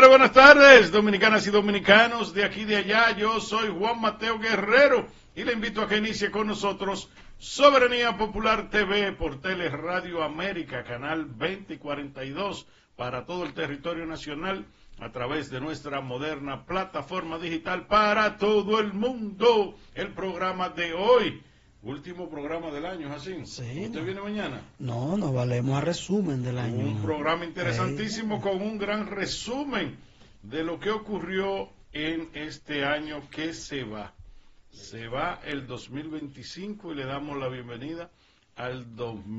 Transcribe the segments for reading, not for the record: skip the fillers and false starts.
señores, buenas tardes, dominicanas y dominicanos, de aquí y de allá. Yo soy Juan Mateo Guerrero y le invito a que inicie con nosotros Soberanía Popular TV por Teleradio América, canal 20 y 42, para todo el territorio nacional, a través de nuestra moderna plataforma digital para todo el mundo. El programa de hoy, último programa del año, Jacín. Sí, ¿Usted viene mañana? No, nos valemos a resumen del año. Un programa interesantísimo con un gran resumen de lo que ocurrió en este año que se va. Se va el 2025 y le damos la bienvenida al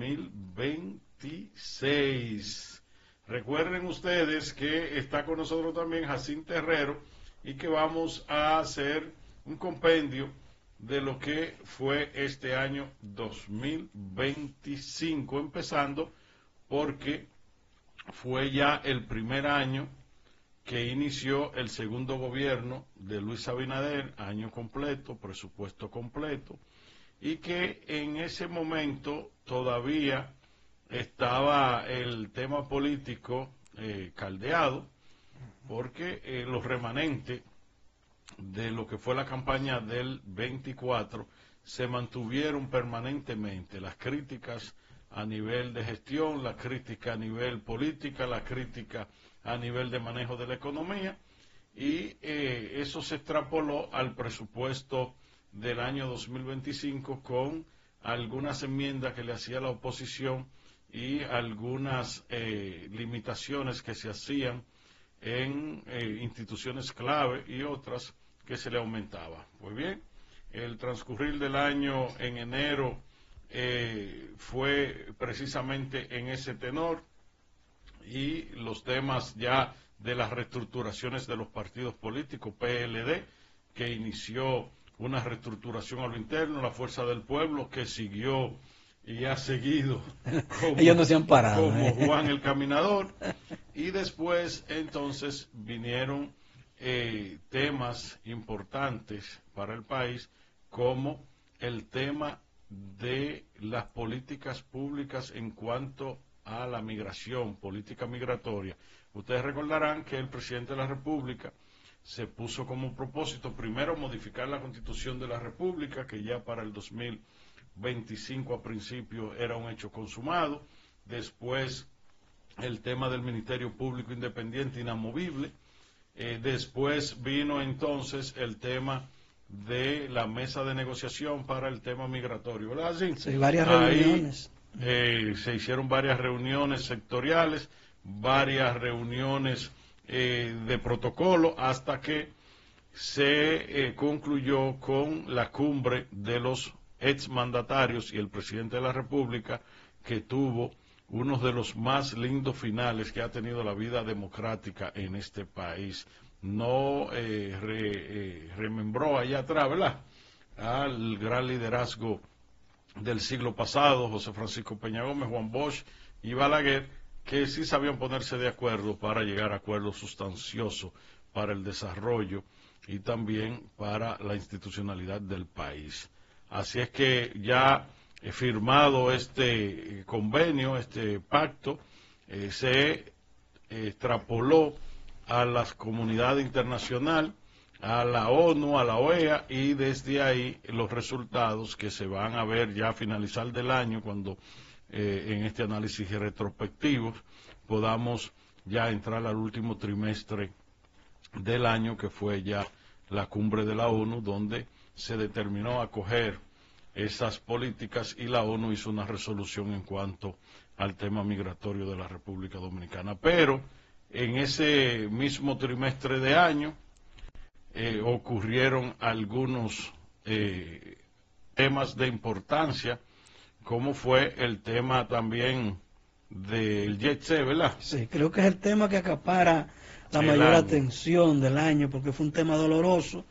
2026. Recuerden ustedes que está con nosotros también Jacín Terrero y que vamos a hacer un compendio de lo que fue este año 2025, empezando porque fue ya el primer año que inició el segundo gobierno de Luis Abinader, año completo, presupuesto completo, y que en ese momento todavía estaba el tema político caldeado, porque los remanentes de lo que fue la campaña del 24 se mantuvieron permanentemente. Las críticas a nivel de gestión, las críticas a nivel política, las críticas a nivel de manejo de la economía, y eso se extrapoló al presupuesto del año 2025 con algunas enmiendas que le hacía la oposición y algunas limitaciones que se hacían en instituciones clave y otras que se le aumentaba. Pues bien, el transcurrir del año en enero fue precisamente en ese tenor, y los temas ya de las reestructuraciones de los partidos políticos, PLD, que inició una reestructuración a lo interno, la Fuerza del Pueblo, que siguió y ha seguido como, ellos no se han parado, como Juan el Caminador, y después entonces vinieron temas importantes para el país, como el tema de las políticas públicas en cuanto a la migración, política migratoria. Ustedes recordarán que el presidente de la República se puso como propósito primero modificar la Constitución de la República, que ya para el 2025 a principio era un hecho consumado. Después el tema del Ministerio Público Independiente inamovible. Después vino entonces el tema de la mesa de negociación para el tema migratorio, ¿verdad? Sí, varias reuniones. Se hicieron varias reuniones sectoriales, varias reuniones de protocolo, hasta que se concluyó con la cumbre de los exmandatarios y el presidente de la República, que tuvo uno de los más lindos finales que ha tenido la vida democrática en este país. No remembró allá atrás, ¿verdad?, al gran liderazgo del siglo pasado, José Francisco Peña Gómez, Juan Bosch y Balaguer, que sí sabían ponerse de acuerdo para llegar a acuerdos sustanciosos para el desarrollo y también para la institucionalidad del país. Así es que ya firmado este convenio, este pacto, se extrapoló a la comunidad internacional, a la ONU, a la OEA, y desde ahí los resultados que se van a ver ya a finalizar del año, cuando en este análisis retrospectivo podamos ya entrar al último trimestre del año, que fue ya la cumbre de la ONU, donde se determinó acoger esas políticas, y la ONU hizo una resolución en cuanto al tema migratorio de la República Dominicana. Pero en ese mismo trimestre de año ocurrieron algunos temas de importancia, como fue el tema también del Jet Set, ¿verdad? Sí, creo que es el tema que acapara la mayor atención del año, porque fue un tema doloroso.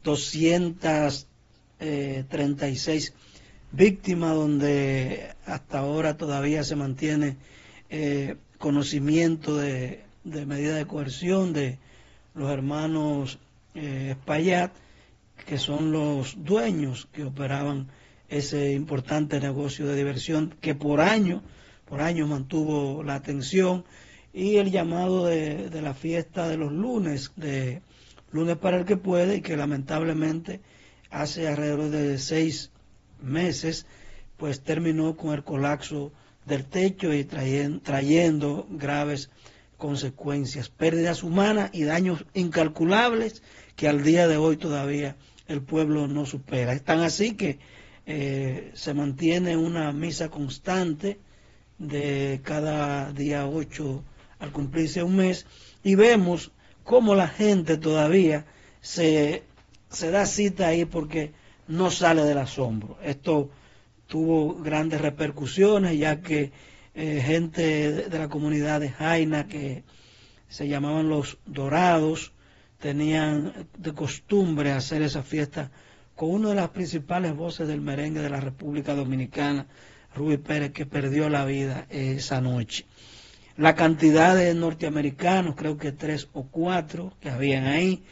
236 víctimas, donde hasta ahora todavía se mantiene conocimiento de medidas de coerción de los hermanos Espaillat, que son los dueños que operaban ese importante negocio de diversión que por años mantuvo la atención y el llamado de la fiesta de los lunes, de lunes para el que puede, y que lamentablemente hace alrededor de 6 meses pues terminó con el colapso del techo y trayendo graves consecuencias, pérdidas humanas y daños incalculables que al día de hoy todavía el pueblo no supera. Es tan así que se mantiene una misa constante de cada día 8 al cumplirse un mes, y vemos cómo la gente todavía se da cita ahí porque no sale del asombro. Esto tuvo grandes repercusiones, ya que gente de la comunidad de Jaina, que se llamaban los Dorados, tenían de costumbre hacer esa fiesta con una de las principales voces del merengue de la República Dominicana, Rubí Pérez, que perdió la vida esa noche. La cantidad de norteamericanos, creo que 3 o 4 que habían ahí,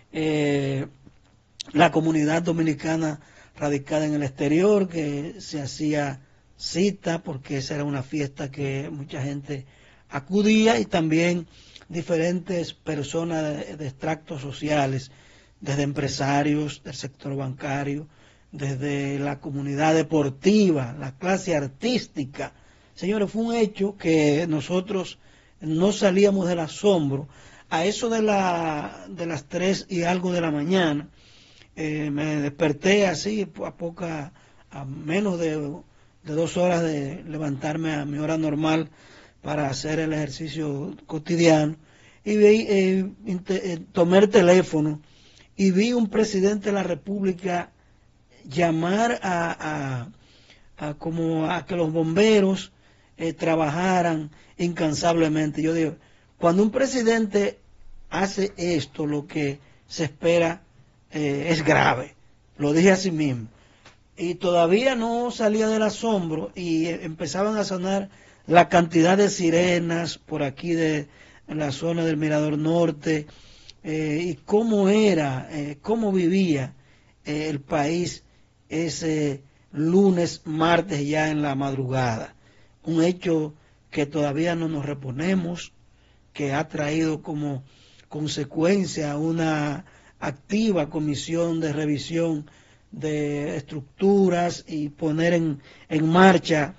la comunidad dominicana radicada en el exterior, que se hacía cita porque esa era una fiesta que mucha gente acudía, y también diferentes personas de extractos sociales, desde empresarios del sector bancario, desde la comunidad deportiva, la clase artística. Señores, fue un hecho que nosotros no salíamos del asombro. A eso de las 3 y algo de la mañana, me desperté así, a menos de 2 horas de levantarme a mi hora normal para hacer el ejercicio cotidiano, y tomé el teléfono y vi un presidente de la República llamar a que los bomberos trabajaran incansablemente. Yo digo, cuando un presidente hace esto, lo que se espera es grave. Lo dije así mismo. Y todavía no salía del asombro, y empezaban a sonar la cantidad de sirenas por aquí en la zona del Mirador Norte, y cómo cómo vivía el país ese lunes, martes ya en la madrugada. Un hecho que todavía no nos reponemos, que ha traído como consecuencia una activa comisión de revisión de estructuras, y poner en marcha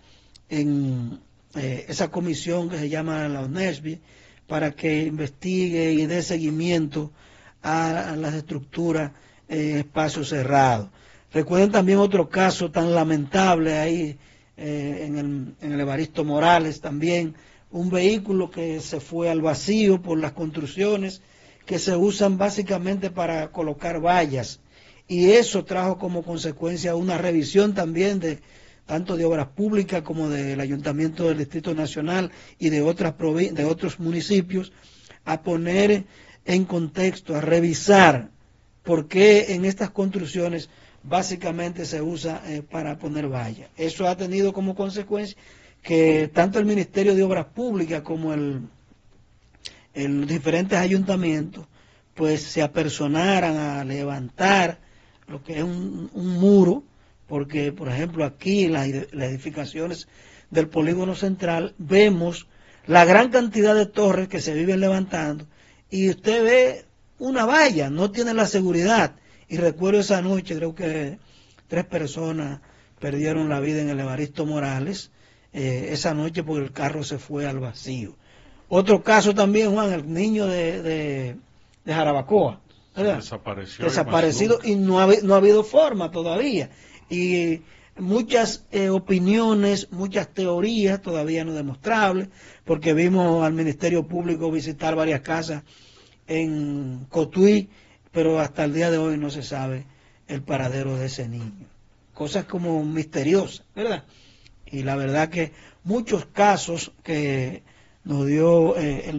esa comisión que se llama la ONESBI, para que investigue y dé seguimiento a las estructuras en espacios cerrados. Recuerden también otro caso tan lamentable ahí en el Evaristo Morales, también un vehículo que se fue al vacío por las construcciones que se usan básicamente para colocar vallas, y eso trajo como consecuencia una revisión también tanto de obras públicas como del Ayuntamiento del Distrito Nacional y de otros municipios, a poner en contexto, a revisar por qué en estas construcciones básicamente se usa para poner vallas. Eso ha tenido como consecuencia que tanto el Ministerio de Obras Públicas como los diferentes ayuntamientos pues se apersonaran a levantar lo que es un muro, porque por ejemplo aquí en las edificaciones del polígono central vemos la gran cantidad de torres que se viven levantando, y usted ve una valla, no tiene la seguridad. Y recuerdo esa noche, creo que 3 personas perdieron la vida en el Evaristo Morales, esa noche porque el carro se fue al vacío. Otro caso también, Juan, el niño de Jarabacoa, ¿verdad? Desaparecido, y no ha habido forma todavía. Y muchas opiniones, muchas teorías todavía no demostrables, porque vimos al Ministerio Público visitar varias casas en Cotuí, pero hasta el día de hoy no se sabe el paradero de ese niño. Cosas como misteriosas, ¿verdad? Y la verdad que muchos casos que nos dio el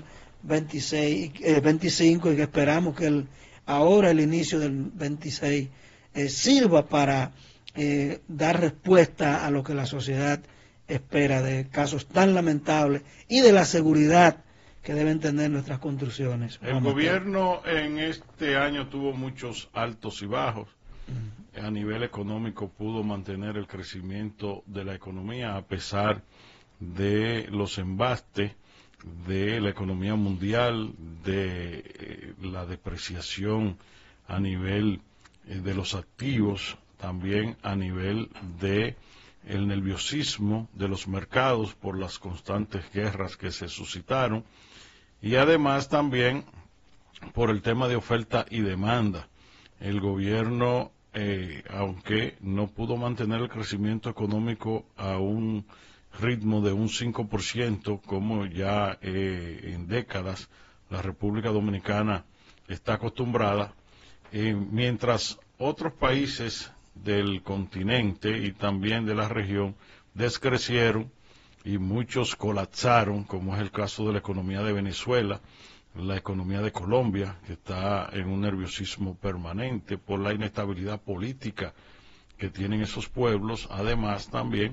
2025, y que esperamos que ahora el inicio del 26 sirva para dar respuesta a lo que la sociedad espera de casos tan lamentables y de la seguridad que deben tener nuestras construcciones. El gobierno en este año tuvo muchos altos y bajos. A nivel económico pudo mantener el crecimiento de la economía a pesar de los embastes de la economía mundial, de la depreciación a nivel de los activos, también a nivel de el nerviosismo de los mercados por las constantes guerras que se suscitaron, y además también por el tema de oferta y demanda. El gobierno, aunque no pudo mantener el crecimiento económico a un ritmo de un 5%, como ya en décadas la República Dominicana está acostumbrada, mientras otros países del continente y también de la región descrecieron y muchos colapsaron, como es el caso de la economía de Venezuela, la economía de Colombia, que está en un nerviosismo permanente por la inestabilidad política que tienen esos pueblos, además también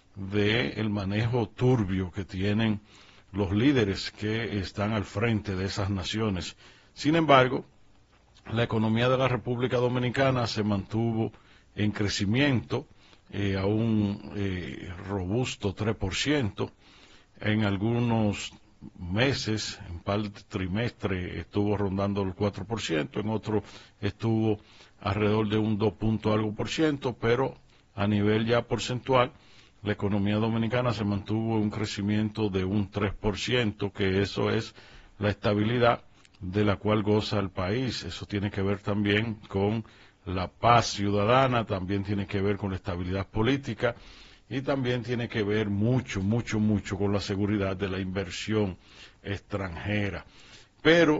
del manejo turbio que tienen los líderes que están al frente de esas naciones. Sin embargo, la economía de la República Dominicana se mantuvo en crecimiento a un robusto 3%. En algunos meses, en par de trimestre estuvo rondando el 4%, en otro estuvo alrededor de un 2 punto algo por ciento, pero a nivel ya porcentual, la economía dominicana se mantuvo en un crecimiento de un 3%, que eso es la estabilidad de la cual goza el país. Eso tiene que ver también con la paz ciudadana, también tiene que ver con la estabilidad política y también tiene que ver mucho con la seguridad de la inversión extranjera. Pero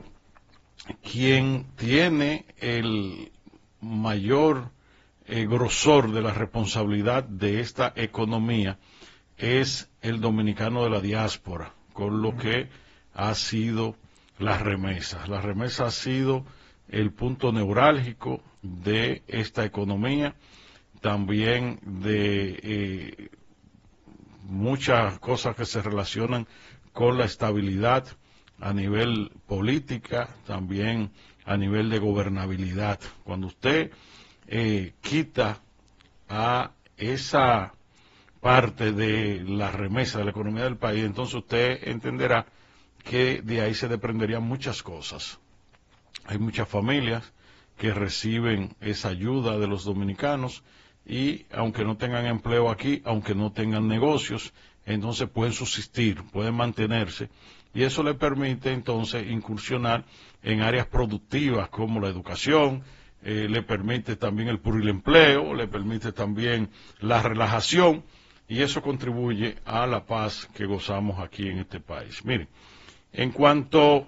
quien tiene el mayor grosor de la responsabilidad de esta economía es el dominicano de la diáspora, con lo que ha sido las remesas. La remesa ha sido el punto neurálgico de esta economía, también de muchas cosas que se relacionan con la estabilidad a nivel política, también a nivel de gobernabilidad. Cuando usted quita a esa parte de la remesa de la economía del país, entonces usted entenderá que de ahí se desprenderían muchas cosas. Hay muchas familias que reciben esa ayuda de los dominicanos y aunque no tengan empleo aquí, aunque no tengan negocios, entonces pueden subsistir, pueden mantenerse y eso le permite entonces incursionar en áreas productivas como la educación, le permite también el pluriempleo, le permite también la relajación y eso contribuye a la paz que gozamos aquí en este país. Miren, en cuanto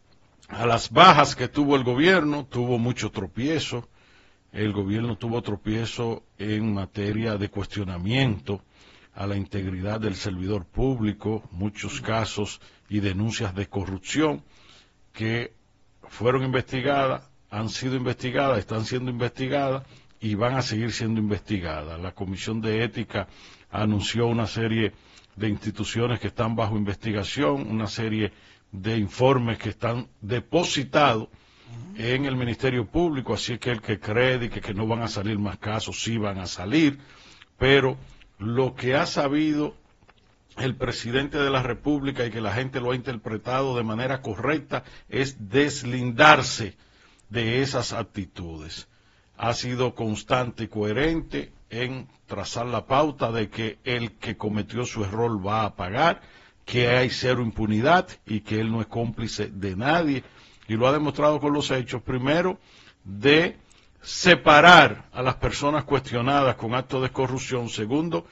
a las bajas que tuvo el gobierno, tuvo mucho tropiezo. El gobierno tuvo tropiezo en materia de cuestionamiento a la integridad del servidor público, muchos casos y denuncias de corrupción que fueron investigadas, han sido investigadas, están siendo investigadas y van a seguir siendo investigadas. La Comisión de Ética anunció una serie de instituciones que están bajo investigación, una serie de informes que están depositados en el Ministerio Público, así que el que cree que no van a salir más casos, sí van a salir, pero lo que ha sabido el presidente de la República y que la gente lo ha interpretado de manera correcta es deslindarse de esas actitudes. Ha sido constante y coherente en trazar la pauta de que el que cometió su error va a pagar, que hay cero impunidad y que él no es cómplice de nadie, y lo ha demostrado con los hechos, primero, de separar a las personas cuestionadas con actos de corrupción, segundo,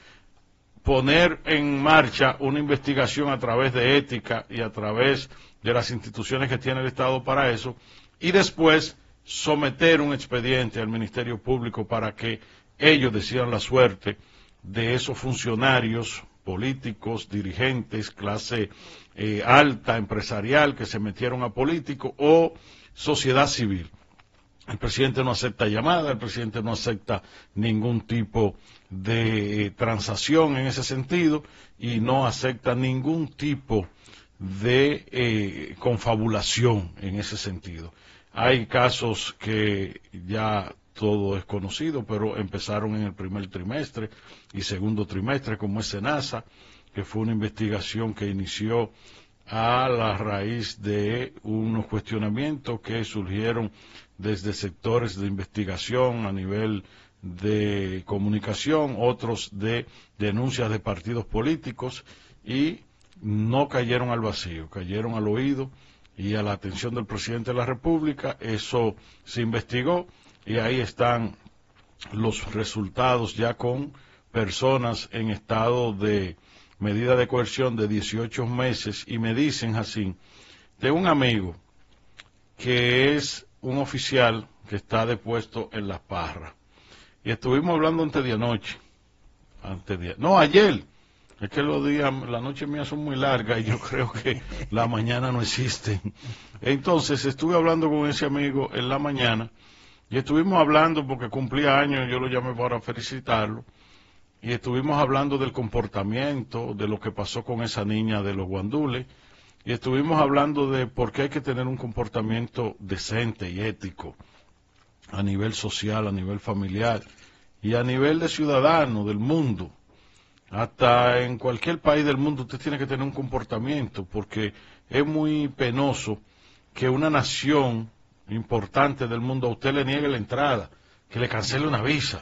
poner en marcha una investigación a través de ética y a través de las instituciones que tiene el Estado para eso, y después someter un expediente al Ministerio Público para que ellos decidan la suerte de esos funcionarios políticos, dirigentes, clase alta, empresarial, que se metieron a políticos o sociedad civil. El presidente no acepta llamada, el presidente no acepta ningún tipo de transacción en ese sentido y no acepta ningún tipo de confabulación en ese sentido. Hay casos que ya todo es conocido, pero empezaron en el primer trimestre y segundo trimestre, como es SENASA, que fue una investigación que inició a la raíz de unos cuestionamientos que surgieron desde sectores de investigación a nivel de comunicación, otros de denuncias de partidos políticos, y no cayeron al vacío, cayeron al oído y a la atención del presidente de la República. Eso se investigó y ahí están los resultados, ya con personas en estado de medida de coerción de 18 meses, y me dicen así, de un amigo que es un oficial que está depuesto en Las Parras, y estuvimos hablando ayer, es que los días, las noches mías son muy largas y yo creo que la mañana no existen. Entonces estuve hablando con ese amigo en la mañana, y estuvimos hablando porque cumplía años, yo lo llamé para felicitarlo, y estuvimos hablando del comportamiento, de lo que pasó con esa niña de los guandules, y estuvimos hablando de por qué hay que tener un comportamiento decente y ético a nivel social, a nivel familiar y a nivel de ciudadano del mundo. Hasta en cualquier país del mundo usted tiene que tener un comportamiento, porque es muy penoso que una nación importante del mundo a usted le niegue la entrada, que le cancele una visa,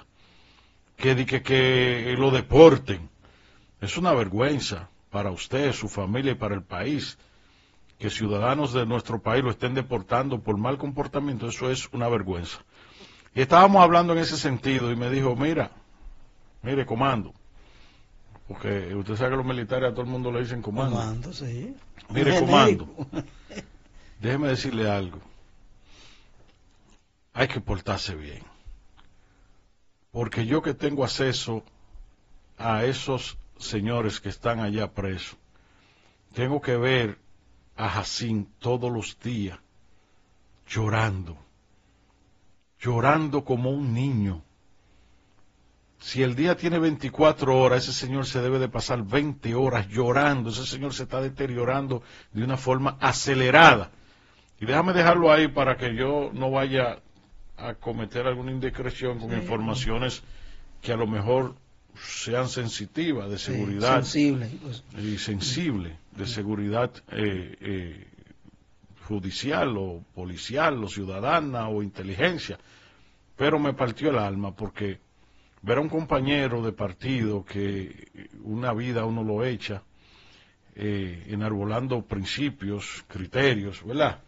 que lo deporten. Es una vergüenza para usted, su familia y para el país, que ciudadanos de nuestro país lo estén deportando por mal comportamiento. Eso es una vergüenza. Y estábamos hablando en ese sentido, y me dijo, mire, comando, porque usted sabe que los militares a todo el mundo le dicen comando. Comando, sí. Mire, comando, déjeme decirle algo. Hay que portarse bien. Porque yo que tengo acceso a esos señores que están allá presos, tengo que ver a Jacín todos los días llorando como un niño. Si el día tiene 24 horas, ese señor se debe de pasar 20 horas llorando. Ese señor se está deteriorando de una forma acelerada. Y déjame dejarlo ahí para que yo no vaya a cometer alguna indiscreción con informaciones que a lo mejor sean sensitivas de seguridad y sensible de seguridad judicial o policial o ciudadana o inteligencia. Pero me partió el alma, porque ver a un compañero de partido que una vida uno lo echa enarbolando principios, criterios, ¿verdad?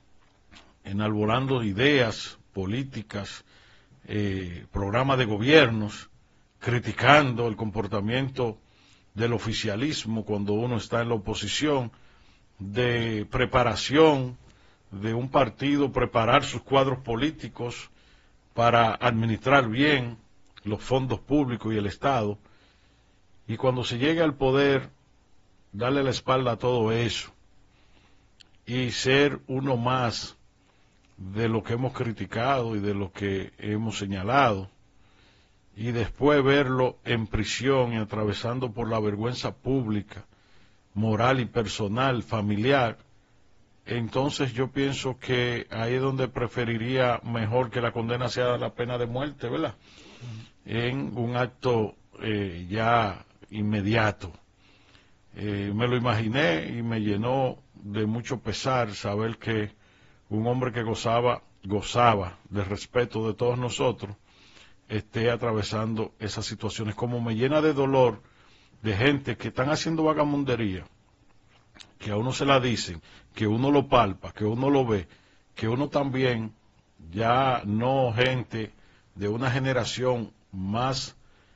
Enarbolando ideas políticas, programas de gobiernos, criticando el comportamiento del oficialismo cuando uno está en la oposición, de preparación de un partido, preparar sus cuadros políticos para administrar bien los fondos públicos y el Estado, y cuando se llegue al poder, darle la espalda a todo eso y ser uno más de lo que hemos criticado y de lo que hemos señalado, y después verlo en prisión y atravesando por la vergüenza pública, moral y personal, familiar. Entonces yo pienso que ahí es donde preferiría mejor que la condena sea la pena de muerte, ¿verdad? En un acto ya inmediato. Me lo imaginé y me llenó de mucho pesar saber que un hombre que gozaba del respeto de todos nosotros esté atravesando esas situaciones. Como me llena de dolor de gente que están haciendo vagamundería, que a uno se la dicen, que uno lo palpa, que uno lo ve, que uno también, ya no gente de una generación más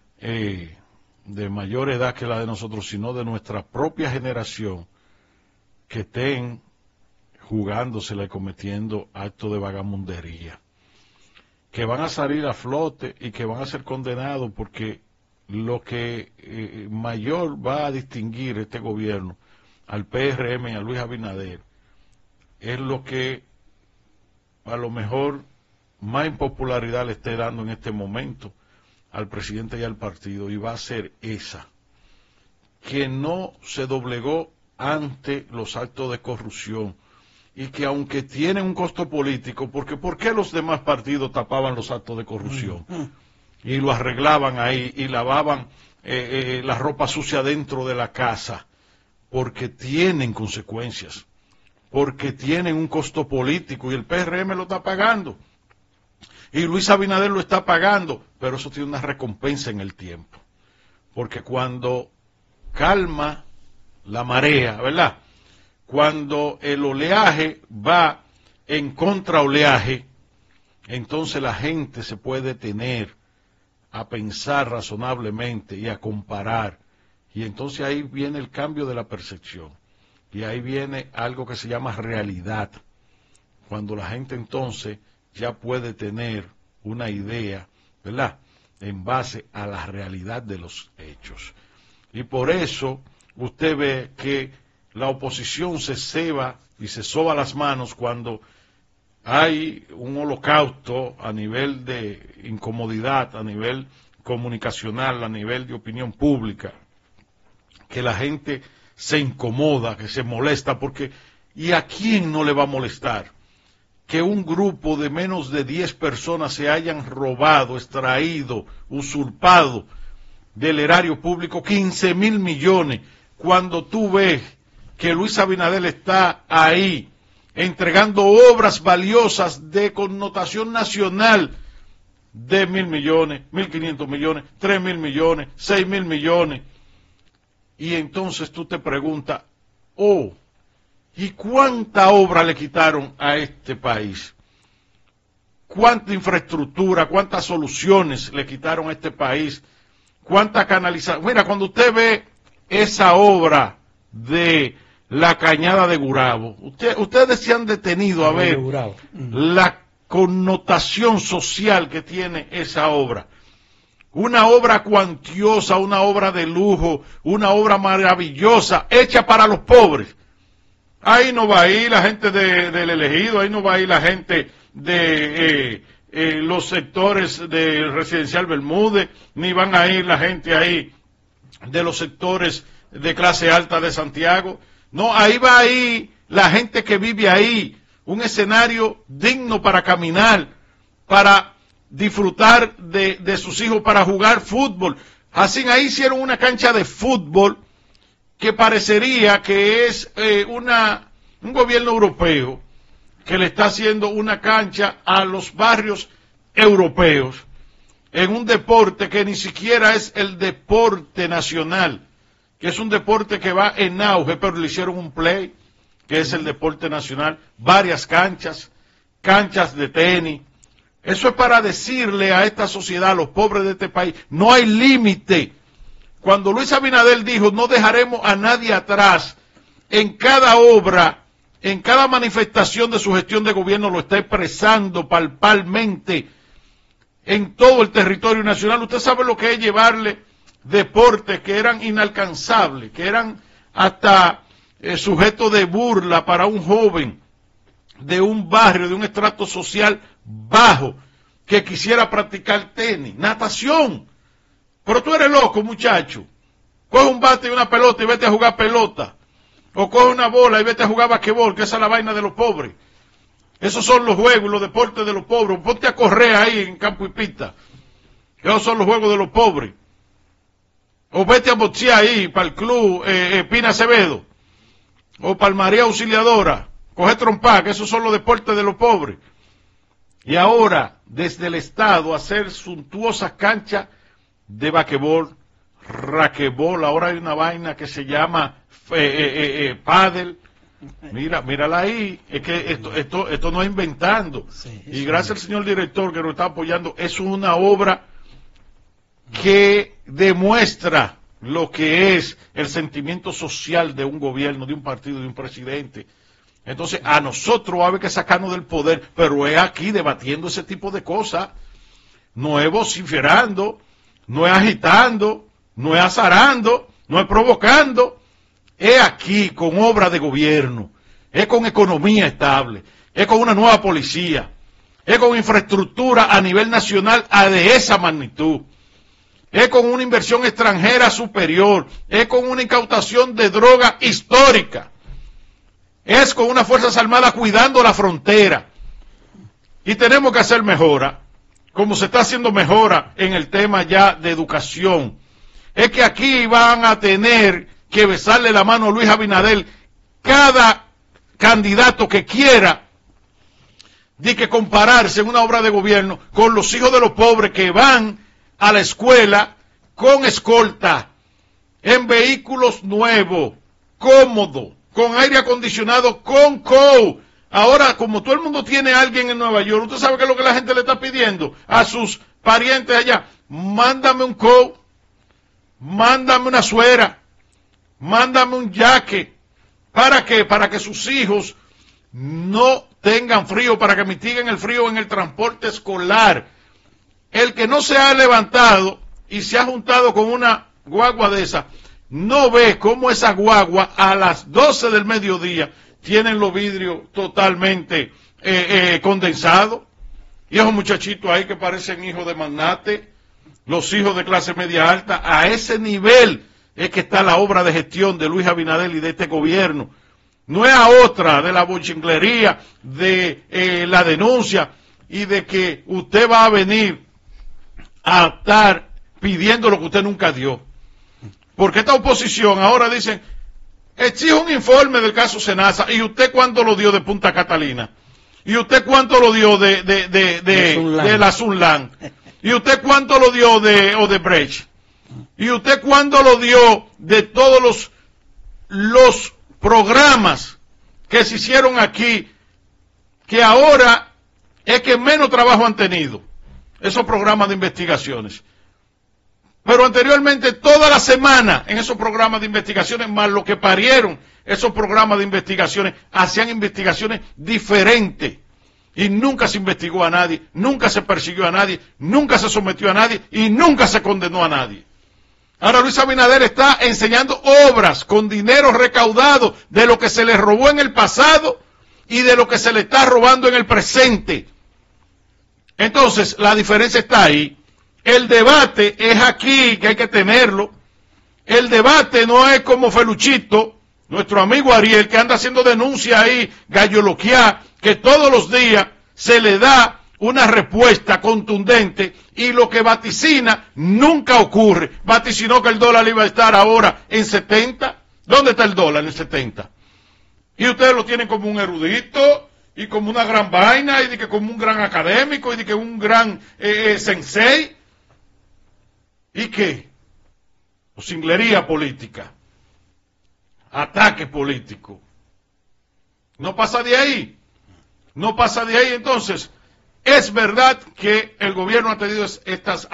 de mayor edad que la de nosotros, sino de nuestra propia generación, que estén jugándosela y cometiendo actos de vagamundería, que van a salir a flote y que van a ser condenados, porque lo que mayor va a distinguir este gobierno al PRM y a Luis Abinader es lo que a lo mejor más impopularidad le esté dando en este momento al presidente y al partido, y va a ser esa, que no se doblegó ante los actos de corrupción, y que aunque tienen un costo político, porque ¿por qué los demás partidos tapaban los actos de corrupción? Y lo arreglaban ahí, y lavaban la ropa sucia dentro de la casa, porque tienen consecuencias, porque tienen un costo político y el PRM lo está pagando. Y Luis Abinader lo está pagando, pero eso tiene una recompensa en el tiempo. Porque cuando calma la marea, ¿verdad? Cuando el oleaje va en contraoleaje, entonces la gente se puede detener a pensar razonablemente y a comparar. Y entonces ahí viene el cambio de la percepción. Y ahí viene algo que se llama realidad. Cuando la gente entonces ya puede tener una idea, ¿verdad?, en base a la realidad de los hechos. Y por eso usted ve que la oposición se ceba y se soba las manos cuando hay un holocausto a nivel de incomodidad, a nivel comunicacional, a nivel de opinión pública, que la gente se incomoda, que se molesta, porque ¿y a quién no le va a molestar que un grupo de menos de 10 personas se hayan robado, extraído, usurpado del erario público 15.000 millones, cuando tú ves que Luis Abinader está ahí entregando obras valiosas de connotación nacional de 1.000 millones, 1.500 millones, 3.000 millones, 6.000 millones? Y entonces tú te preguntas, ¿y cuánta obra le quitaron a este país? ¿Cuánta infraestructura, cuántas soluciones le quitaron a este país? ¿Cuánta canalización? Mira, cuando usted ve esa obra de la Cañada de Gurabo, ustedes se han detenido a ver la connotación social que tiene esa obra. Una obra cuantiosa, una obra de lujo, una obra maravillosa, hecha para los pobres. Ahí no va a ir la gente del Elegido, ahí no va a ir la gente de los sectores del Residencial Bermúdez, ni van a ir la gente ahí de los sectores de clase alta de Santiago. No, ahí va a ir la gente que vive ahí, un escenario digno para caminar, para disfrutar de sus hijos, para jugar fútbol. Así ahí hicieron una cancha de fútbol que parecería que es un gobierno europeo que le está haciendo una cancha a los barrios europeos en un deporte que ni siquiera es el deporte nacional, que es un deporte que va en auge, pero le hicieron un play, que es el deporte nacional, varias canchas de tenis. Eso es para decirle a esta sociedad, a los pobres de este país, no hay límite. Cuando Luis Abinader dijo, no dejaremos a nadie atrás, en cada obra, en cada manifestación de su gestión de gobierno lo está expresando palpablemente en todo el territorio nacional. Usted sabe lo que es llevarle deportes que eran inalcanzables, que eran hasta sujetos de burla para un joven de un barrio, de un estrato social bajo, que quisiera practicar tenis, natación. Pero tú eres loco, muchacho. Coge un bate y una pelota y vete a jugar pelota. O coge una bola y vete a jugar basquetbol, que esa es la vaina de los pobres. Esos son los juegos, los deportes de los pobres. Ponte a correr ahí en campo y pista. Esos son los juegos de los pobres. O vete a boxear ahí para el club Pina Acevedo. O para el María Auxiliadora. Coge trompa, que esos son los deportes de los pobres. Y ahora, desde el Estado, hacer suntuosas canchas de basquetbol, raquetbol, ahora hay una vaina que se llama pádel. Mírala ahí, es que esto no es inventando. Sí, y gracias al señor director que nos está apoyando, es una obra que demuestra lo que es el sentimiento social de un gobierno, de un partido, de un presidente. Entonces, a nosotros va a haber que sacarnos del poder, pero es aquí debatiendo ese tipo de cosas. No es vociferando, no es agitando, no es azarando, no es provocando. Es aquí con obra de gobierno, es con economía estable, es con una nueva policía, es con infraestructura a nivel nacional de esa magnitud, es con una inversión extranjera superior, es con una incautación de droga histórica, es con unas Fuerzas Armadas cuidando la frontera. Y tenemos que hacer mejora, como se está haciendo mejora en el tema ya de educación. Es que aquí van a tener que besarle la mano a Luis Abinader cada candidato que quiera de que compararse en una obra de gobierno con los hijos de los pobres que van a la escuela con escolta, en vehículos nuevos, cómodos, con aire acondicionado, con CO. Ahora, como todo el mundo tiene a alguien en Nueva York, ¿usted sabe qué es lo que la gente le está pidiendo a sus parientes allá? Mándame un CO, mándame una suera, mándame un jaque. ¿Para qué? Para que sus hijos no tengan frío, para que mitiguen el frío en el transporte escolar. El que no se ha levantado y se ha juntado con una guagua de esa, no ve cómo esa guagua a las 12 del mediodía tienen los vidrios totalmente condensados. Y esos muchachitos ahí que parecen hijos de magnate, los hijos de clase media alta, a ese nivel es que está la obra de gestión de Luis Abinader y de este gobierno. No es a otra de la bochinglería, de la denuncia y de que usted va a venir a estar pidiendo lo que usted nunca dio. Porque esta oposición ahora dicen, exige un informe del caso Senasa, ¿y usted cuánto lo dio de Punta Catalina? ¿Y usted cuánto lo dio de la Sunland? ¿Y usted cuánto lo dio de Odebrecht? ¿Y usted cuánto lo dio de todos los programas que se hicieron aquí, que ahora es que menos trabajo han tenido, esos programas de investigaciones? Pero anteriormente, toda la semana, en esos programas de investigaciones, más lo que parieron esos programas de investigaciones, hacían investigaciones diferentes. Y nunca se investigó a nadie, nunca se persiguió a nadie, nunca se sometió a nadie y nunca se condenó a nadie. Ahora Luis Abinader está enseñando obras con dinero recaudado de lo que se le robó en el pasado y de lo que se le está robando en el presente. Entonces, la diferencia está ahí. El debate es aquí, que hay que tenerlo. El debate no es como Feluchito, nuestro amigo Ariel, que anda haciendo denuncias ahí, galloloqueá, que todos los días se le da una respuesta contundente y lo que vaticina nunca ocurre. Vaticinó que el dólar iba a estar ahora en 70. ¿Dónde está el dólar en 70? Y ustedes lo tienen como un erudito y como una gran vaina y de que como un gran académico y de que un gran sensei. ¿Y qué? Singlería política, ataque político. No pasa de ahí. No pasa de ahí. Entonces, es verdad que el gobierno ha tenido estas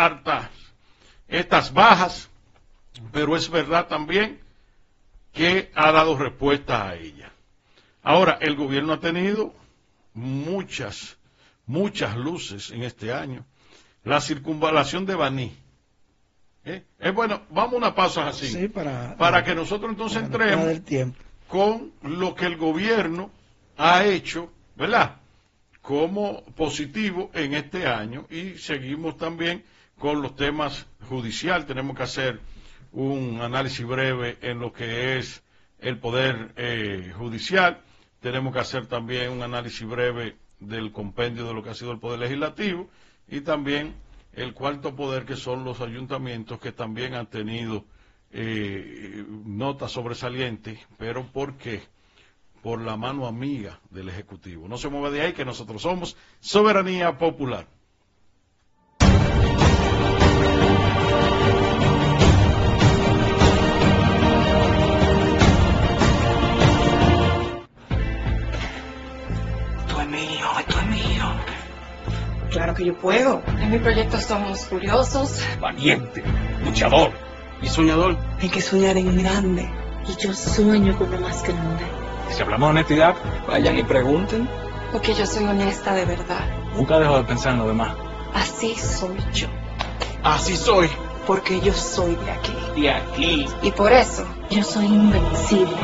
bajas, pero es verdad también que ha dado respuesta a ellas. Ahora, el gobierno ha tenido muchas luces en este año. La circunvalación de Baní. Bueno, vamos a una pausa así, sí, para que nosotros entonces entremos con lo que el gobierno ha hecho, ¿verdad?, como positivo en este año, y seguimos también con los temas judiciales. Tenemos que hacer un análisis breve en lo que es el poder judicial, tenemos que hacer también un análisis breve del compendio de lo que ha sido el poder legislativo, y también el cuarto poder, que son los ayuntamientos, que también han tenido notas sobresalientes. ¿Pero por qué? Por la mano amiga del Ejecutivo. No se mueva de ahí, que nosotros somos Soberanía Popular. Esto es mío, esto es mío. Claro que yo puedo. En mi proyecto somos curiosos, Valiente, luchador y soñador. Hay que soñar en grande. y yo sueño con lo más grande. Si hablamos de honestidad, vayan y pregunten. Porque yo soy honesta de verdad. Nunca dejo de pensar en lo demás. Así soy yo. Así soy. Porque yo soy de aquí. De aquí. Y por eso yo soy invencible.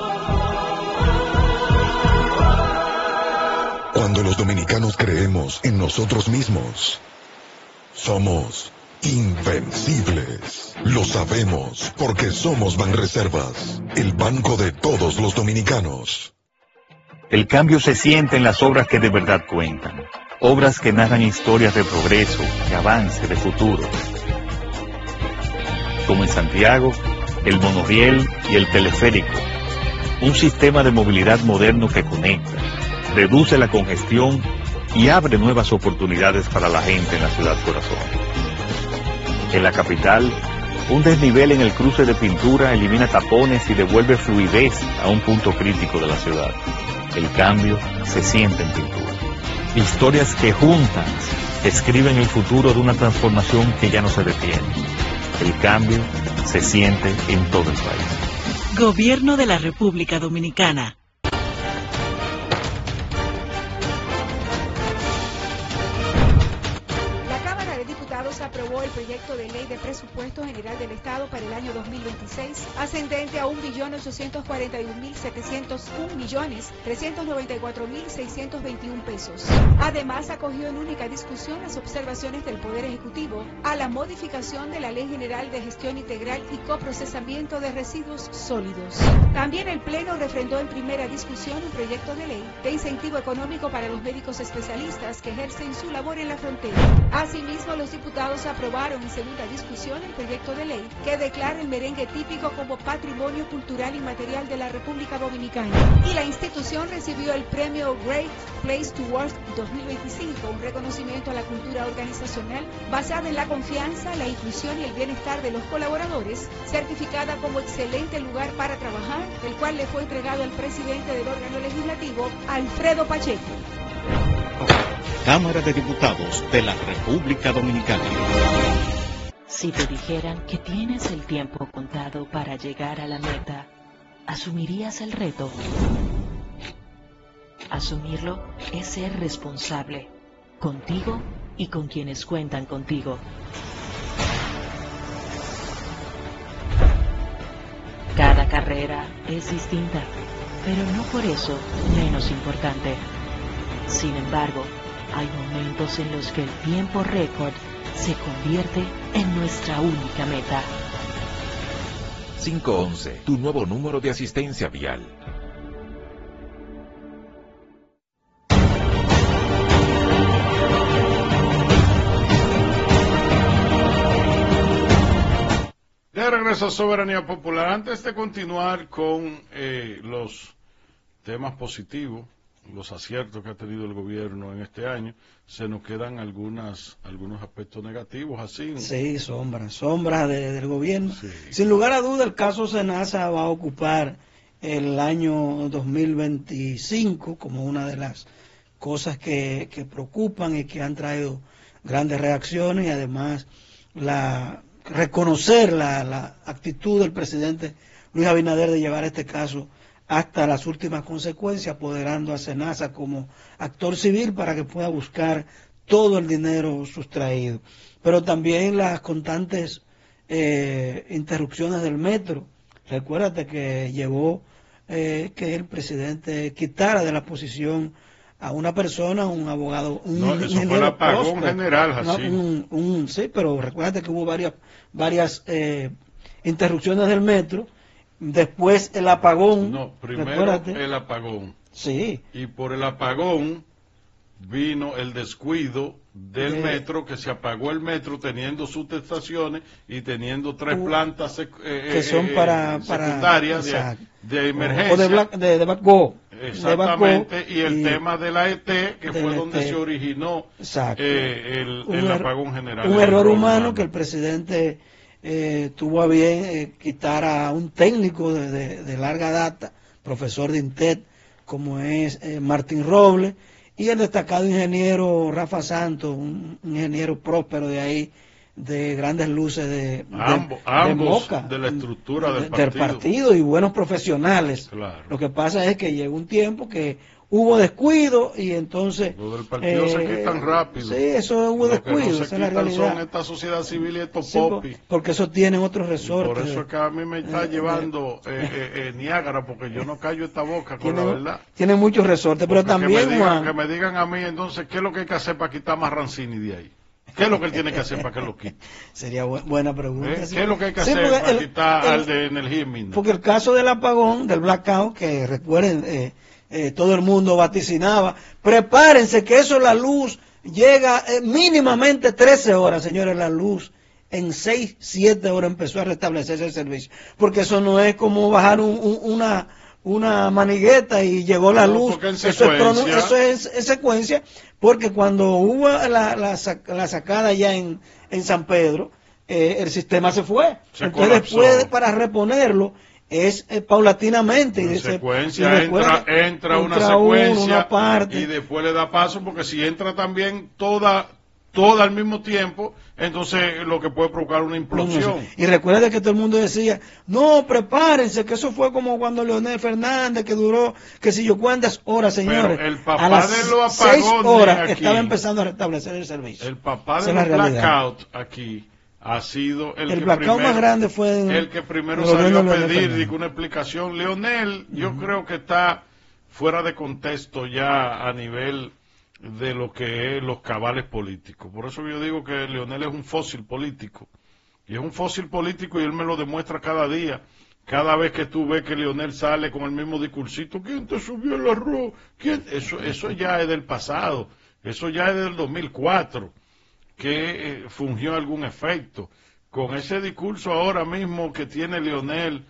Cuando los dominicanos creemos en nosotros mismos, somos invencibles. Lo sabemos porque somos Banreservas, el banco de todos los dominicanos. El cambio se siente en las obras que de verdad cuentan. Obras que narran historias de progreso, de avance, de futuro. Como en Santiago, el monorriel y el teleférico. Un sistema de movilidad moderno que conecta, reduce la congestión y abre nuevas oportunidades para la gente en la ciudad corazón. En la capital, un desnivel en el cruce de Pintura elimina tapones y devuelve fluidez a un punto crítico de la ciudad. El cambio se siente en Pintura. Historias que juntas escriben el futuro de una transformación que ya no se detiene. El cambio se siente en todo el país. Gobierno de la República Dominicana. Aprobó el proyecto de ley de presupuesto general del Estado para el año 2026, ascendente a 1.841.701.394.621 pesos. Además, acogió en única discusión las observaciones del Poder Ejecutivo a la modificación de la Ley General de Gestión Integral y Coprocesamiento de Residuos Sólidos. También el Pleno refrendó en primera discusión un proyecto de ley de incentivo económico para los médicos especialistas que ejercen su labor en la frontera. Asimismo, los diputados aprobaron en segunda discusión el proyecto de ley que declara el merengue típico como patrimonio cultural inmaterial de la República Dominicana. Y la institución recibió el premio Great Place to Work 2025, un reconocimiento a la cultura organizacional basada en la confianza, la inclusión y el bienestar de los colaboradores, certificada como excelente lugar para trabajar, el cual le fue entregado al presidente del órgano legislativo, Alfredo Pacheco. Cámara de Diputados de la República Dominicana. Si te dijeran que tienes el tiempo contado para llegar a la meta, ¿asumirías el reto? Asumirlo es ser responsable, contigo y con quienes cuentan contigo. Cada carrera es distinta, pero no por eso menos importante. Sin embargo, hay momentos en los que el tiempo récord se convierte en nuestra única meta. 511, tu nuevo número de asistencia vial. De regreso a Soberanía Popular. Antes de continuar con los temas positivos, los aciertos que ha tenido el gobierno en este año, se nos quedan algunos aspectos negativos, así. Sí, sombras del gobierno. Sí. Sin lugar a duda, el caso Senasa va a ocupar el año 2025 como una de las cosas que preocupan y que han traído grandes reacciones, y además reconocer la actitud del presidente Luis Abinader de llevar este caso hasta las últimas consecuencias, apoderando a Senasa como actor civil para que pueda buscar todo el dinero sustraído. Pero también las constantes interrupciones del metro. Recuérdate que llevó que el presidente quitara de la posición a una persona, un abogado, eso fue el apagón general, así. Sí, pero recuérdate que hubo varias interrupciones del metro. Después el apagón. No, primero recuérdate. El apagón. Sí. Y por el apagón vino el descuido del metro, que se apagó el metro teniendo subestaciones y teniendo 3 plantas que son secundarias de emergencia. O de backgo. Exactamente, y el tema de la ET, que fue donde se originó el apagón general. Un error humano que el presidente tuvo a bien quitar a un técnico de larga data, profesor de INTET, como es Martín Robles, y el destacado ingeniero Rafa Santos, un ingeniero próspero de ahí, de Grandes Luces de Moca, de la estructura del partido, y buenos profesionales. Claro. Lo que pasa es que llegó un tiempo que hubo descuido, y entonces lo del partido se quitan rápido. Sí, eso hubo descuido, no esa es la realidad. Son esta sociedad civil y estos popis. Porque eso tienen otros resortes. Por eso es que a mí me está llevando Niágara, porque yo no callo esta boca con la verdad. Tiene muchos resortes, pero también que me digan a mí entonces qué es lo que hay que hacer para quitar más Rancini de ahí. ¿Qué es lo que él tiene que hacer para que lo quite? Sería buena pregunta. ¿Qué es lo que hay que hacer para quitar al de energía en mina? Porque el caso del apagón, del blackout, que recuerden, todo el mundo vaticinaba, prepárense que eso, la luz llega mínimamente 13 horas, señores, la luz en 6, 7 horas empezó a restablecerse el servicio. Porque eso no es como bajar una manigueta y llegó la luz. Eso es en secuencia, porque cuando hubo la sacada ya en San Pedro, el sistema se fue. Entonces después, para reponerlo, es paulatinamente. En secuencia, entra una secuencia una parte, y después le da paso, porque si entra también toda al mismo tiempo, entonces lo que puede provocar una implosión. Y recuerda que todo el mundo decía, no, prepárense, que eso fue como cuando Leonel Fernández, que duró, que si yo cuántas horas, señores. Pero el papá a las de los 6 horas aquí, estaba empezando a restablecer el servicio. El papá de los blackout aquí ha sido el que blackout primero, más grande fue el que primero salió a pedir una explicación. Leonel, yo creo que está fuera de contexto ya a nivel de lo que es los cabales políticos. Por eso yo digo que Leonel es un fósil político. Y es un fósil político y él me lo demuestra cada día. Cada vez que tú ves que Leonel sale con el mismo discursito, ¿quién te subió el arroz? ¿Quién? Eso ya es del pasado. Eso ya es del 2004, que fungió algún efecto. Con ese discurso ahora mismo que tiene Leonel,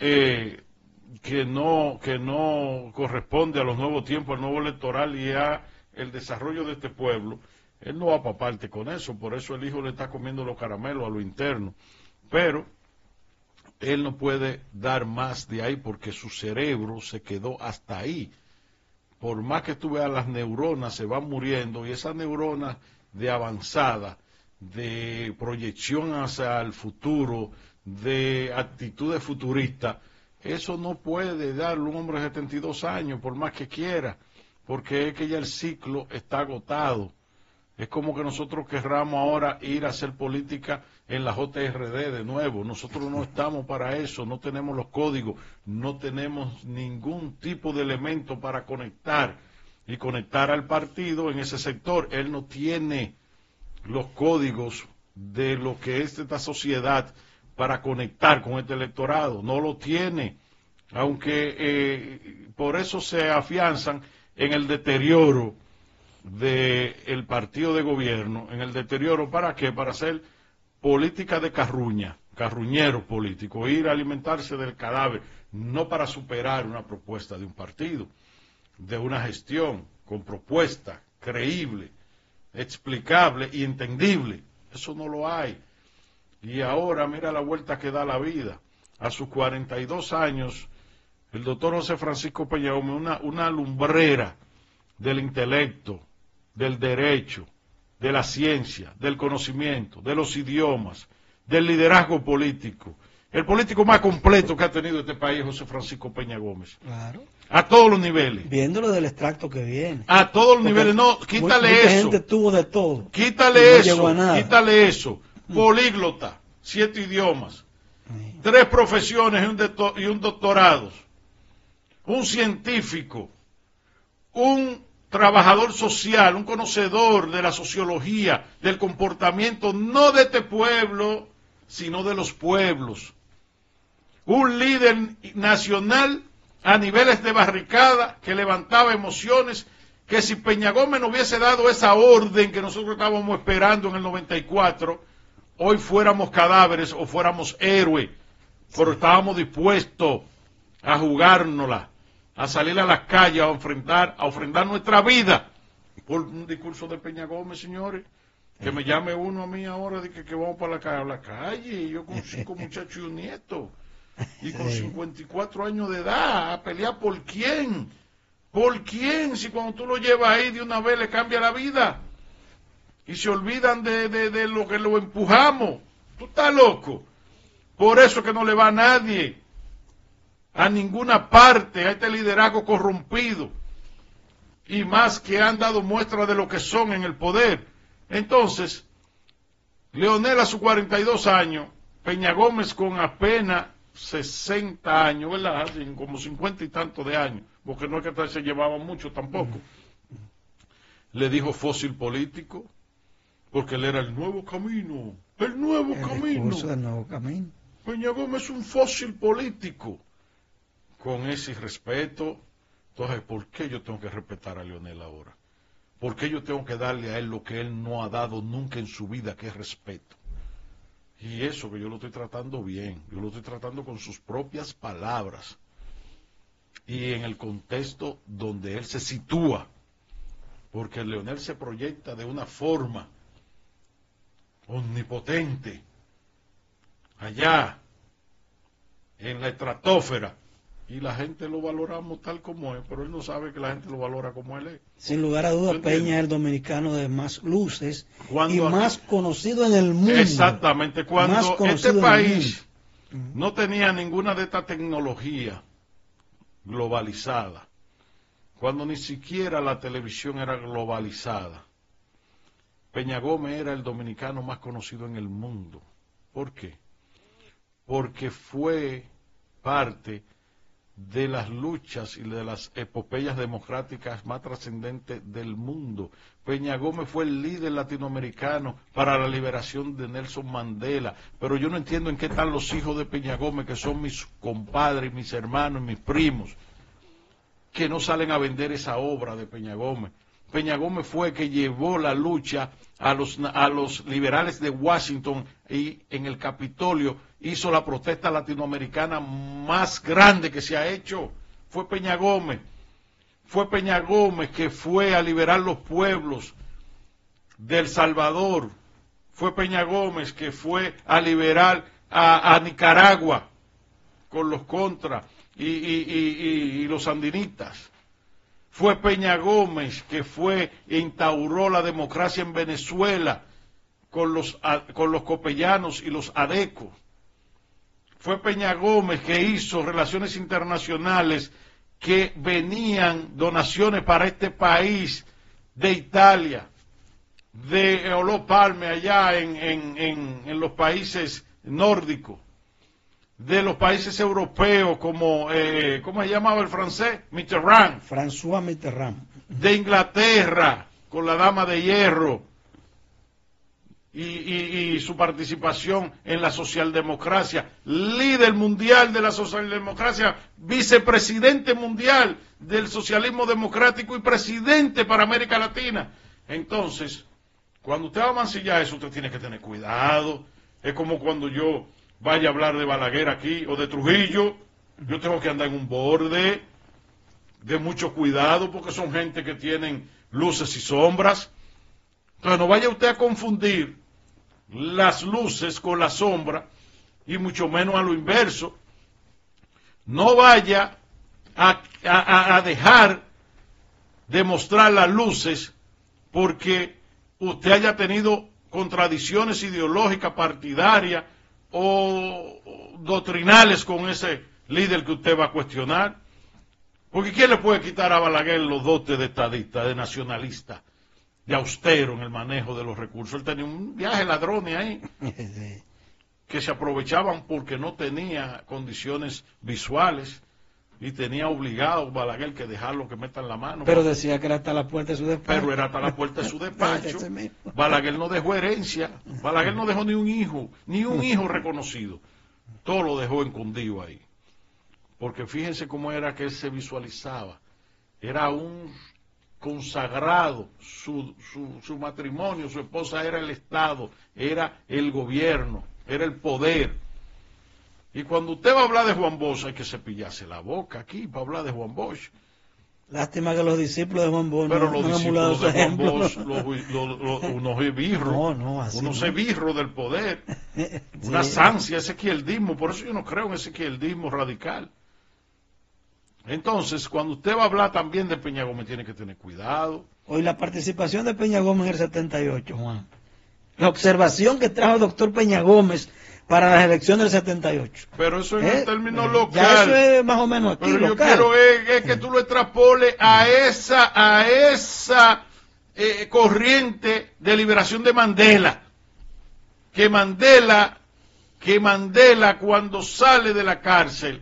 que no corresponde a los nuevos tiempos, al nuevo electoral y a el desarrollo de este pueblo, él no va para parte con eso. Por eso el hijo le está comiendo los caramelos a lo interno. Pero él no puede dar más de ahí porque su cerebro se quedó hasta ahí. Por más que tú veas, las neuronas se van muriendo, y esas neuronas de avanzada, de proyección hacia el futuro, de actitudes futuristas, eso no puede darle un hombre de 72 años, por más que quiera, porque es que ya el ciclo está agotado. Es como que nosotros querramos ahora ir a hacer política en la JRD de nuevo. Nosotros no estamos para eso, no tenemos los códigos, no tenemos ningún tipo de elemento para conectar y conectar al partido en ese sector. Él no tiene los códigos de lo que es esta sociedad para conectar con este electorado, no lo tiene, aunque por eso se afianzan en el deterioro del partido de gobierno, en el deterioro. ¿Para qué? Para hacer política de carruñeros políticos, ir a alimentarse del cadáver, no para superar una propuesta de un partido, de una gestión con propuesta creíble, explicable y entendible. Eso no lo hay. Y ahora mira la vuelta que da la vida. A sus 42 años, el doctor José Francisco Peña Gómez, una lumbrera del intelecto, del derecho, de la ciencia, del conocimiento, de los idiomas, del liderazgo político. El político más completo que ha tenido este país, José Francisco Peña Gómez. Claro. A todos los niveles. Viéndolo del extracto que viene. A todos los niveles. No, quítale mucha eso. Gente tuvo de todo. Quítale eso. Quítale eso. Políglota, 7 idiomas, 3 profesiones y un doctorado. Un científico, un trabajador social, un conocedor de la sociología, del comportamiento, no de este pueblo, sino de los pueblos. Un líder nacional a niveles de barricada que levantaba emociones, que si Peña Gómez no hubiese dado esa orden que nosotros estábamos esperando en el 94, hoy fuéramos cadáveres o fuéramos héroes, pero estábamos dispuestos a jugárnosla, a salir a las calles, a ofrendar nuestra vida por un discurso de Peña Gómez, señores. Que me llame uno a mí ahora de que vamos para la calle, yo con 5 muchachos y un nieto, y con 54 años de edad, a pelear ¿por quién? ¿Por quién? Si cuando tú lo llevas ahí de una vez le cambia la vida, y se olvidan de lo que lo empujamos. Tú estás loco. Por eso que no le va a nadie, a ninguna parte, a este liderazgo corrompido, y más que han dado muestra de lo que son en el poder. Entonces, Leonel a sus 42 años, Peña Gómez con apenas 60 años, ¿verdad? Como 50 y tantos de años, porque no es que se llevaban mucho tampoco. Le dijo fósil político, porque él era el nuevo camino, el nuevo camino. Del nuevo camino. Peña Gómez es un fósil político. Con ese respeto, entonces, ¿por qué yo tengo que respetar a Leonel ahora? ¿Por qué yo tengo que darle a él lo que él no ha dado nunca en su vida, que es respeto? Y eso que yo lo estoy tratando bien, yo lo estoy tratando con sus propias palabras y en el contexto donde él se sitúa, porque Leonel se proyecta de una forma omnipotente, allá, en la estratosfera, y la gente lo valoramos tal como es, pero él no sabe que la gente lo valora como él es. Sin lugar a dudas, Peña es el dominicano de más luces y Cuando más conocido en el mundo. Exactamente, cuando este país no tenía ninguna de esta tecnología globalizada, cuando ni siquiera la televisión era globalizada, Peña Gómez era el dominicano más conocido en el mundo. ¿Por qué? Porque fue parte de las luchas y de las epopeyas democráticas más trascendentes del mundo. Peña Gómez fue el líder latinoamericano para la liberación de Nelson Mandela, pero yo no entiendo en qué están los hijos de Peña Gómez, que son mis compadres, mis hermanos, mis primos, que no salen a vender esa obra de Peña Gómez. Peña Gómez fue el que llevó la lucha a los liberales de Washington, y en el Capitolio hizo la protesta latinoamericana más grande que se ha hecho. Fue Peña Gómez. Fue Peña Gómez que fue a liberar los pueblos de El Salvador. Fue Peña Gómez que fue a liberar a Nicaragua con los contras y los sandinistas. Fue Peña Gómez que fue e instauró la democracia en Venezuela con los copellanos y los adecos. Fue Peña Gómez que hizo relaciones internacionales, que venían donaciones para este país de Italia, de Olof Palme allá en los países nórdicos, de los países europeos como, ¿cómo se llamaba el francés? Mitterrand. François Mitterrand. De Inglaterra, con la Dama de Hierro, y su participación en la socialdemocracia, líder mundial de la socialdemocracia, vicepresidente mundial del socialismo democrático y presidente para América Latina. Entonces, cuando usted va a mancillar eso, usted tiene que tener cuidado. Es como cuando yo vaya a hablar de Balaguer aquí o de Trujillo, yo tengo que andar en un borde de mucho cuidado, porque son gente que tienen luces y sombras. Entonces no vaya usted a confundir las luces con la sombra, y mucho menos a lo inverso. No vaya a dejar de mostrar las luces porque usted haya tenido contradicciones ideológicas, partidarias o doctrinales con ese líder que usted va a cuestionar. Porque ¿quién le puede quitar a Balaguer los dotes de estadista, de nacionalista, de austero en el manejo de los recursos? Él tenía un viaje de ladrones ahí, que se aprovechaban porque no tenía condiciones visuales, y tenía obligado Balaguer que dejarlo que metan la mano. Pero decía que era hasta la puerta de su despacho. Pero era hasta la puerta de su despacho. Balaguer no dejó herencia, Balaguer no dejó ni un hijo reconocido. Todo lo dejó escondido ahí. Porque fíjense cómo era que él se visualizaba. Era un consagrado, su matrimonio, su esposa era el Estado, era el gobierno, era el poder. Y cuando usted va a hablar de Juan Bosch, hay que cepillarse la boca aquí para hablar de Juan Bosch. Lástima que los discípulos de Juan Bosch pero los discípulos de Juan Bosch, unos birros, unos esbirros del poder, unas ansias, ezequieltismo. Por eso yo no creo en ezequieltismo radical. Entonces, cuando usted va a hablar también de Peña Gómez, tiene que tener cuidado. Hoy la participación de Peña Gómez en el 78, Juan. La observación que trajo el doctor Peña Gómez para las elecciones del 78. Pero eso es en términos local. Ya eso es más o menos aquí, pero local. Yo quiero es que tú lo extrapoles a esa corriente de liberación de Mandela. Que Mandela cuando sale de la cárcel